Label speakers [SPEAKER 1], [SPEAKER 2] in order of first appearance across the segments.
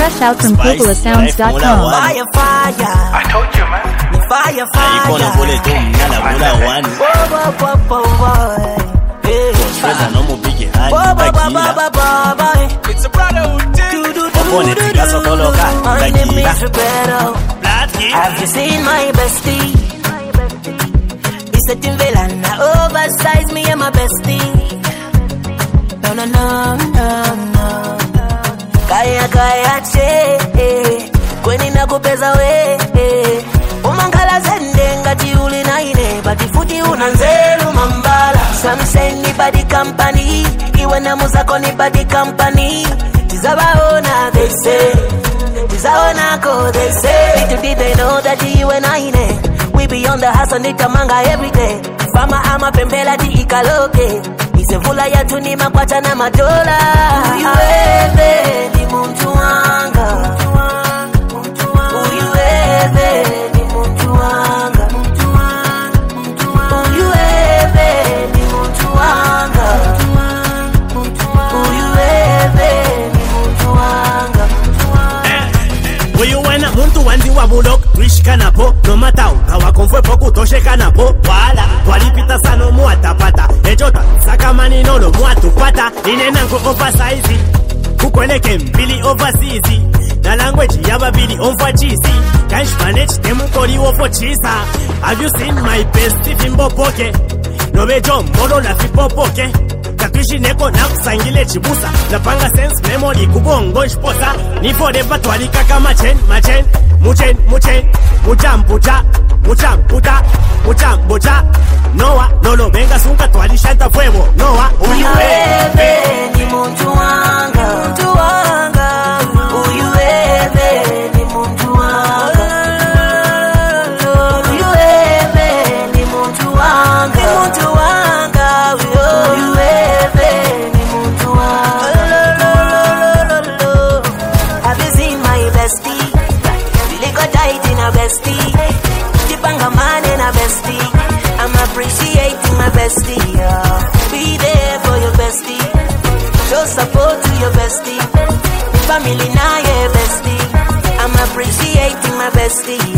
[SPEAKER 1] Fresh out from CopolaSounds.com.
[SPEAKER 2] Fire, fire.
[SPEAKER 3] I told you, man.
[SPEAKER 2] Fire, fire. Whoa,
[SPEAKER 3] It's a brotherhood thing.
[SPEAKER 2] Have you seen my bestie? He's a Timberland, oversized me and my bestie. No, no, no, no, no. Kaya kaya che, kweni nakupeza we. Umangala zende ngati uli naine, bati futi unanzelu mambala. Some say ni body company, iwe na muzako ni body company. Tizabaona they say, tizaona ko they say. Little did they know that you and I, we be on the hustle nitamanga every day. Fama ama pembela di ikaloke. Isevula ya tuni makwacha na madola. Uyuebe ni muntu wanga. Uyuebe ni muntu wanga. Uyuebe ni muntu wanga. Uyuebe ni muntu wanga.
[SPEAKER 4] Uyu wena muntu wanzi wa bulok twishikana po no matau kawakonfwe poku toshekana po wala walipita sano muatapata ejota sakamani nono muatupata inena nko oversize kukweleke mbili overseas na language yababili onfa cheese can't manage temukoli wofo chisa. Have you seen my best fimbo poke nobejo mbolo la fipo poke katushi neko na kusangile chibusa napanga sense memory kubongo nshposa ni forever twalika kama chain machen muchen muchamputa muchambocha noa lolo benga sunga twalishanta fuego noa
[SPEAKER 2] uyuebe ni muntu wanga. Uyuebe ni muntu wanga. Uyuebe ni muntu wanga. Uyuebe ni muntu wanga. Have you seen my bestie? Really got tight in a bestie. Jipanga man in a bestie. I'm appreciating my bestie. Be there for your bestie. Show support to your bestie. Family now your bestie. I'm appreciating my bestie.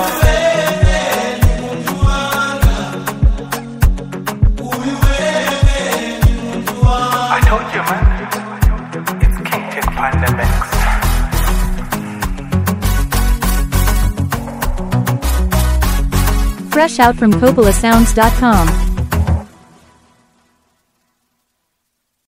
[SPEAKER 3] I told you, man. It's King Tip Pandemic.
[SPEAKER 1] Fresh out from CopolaSounds.com.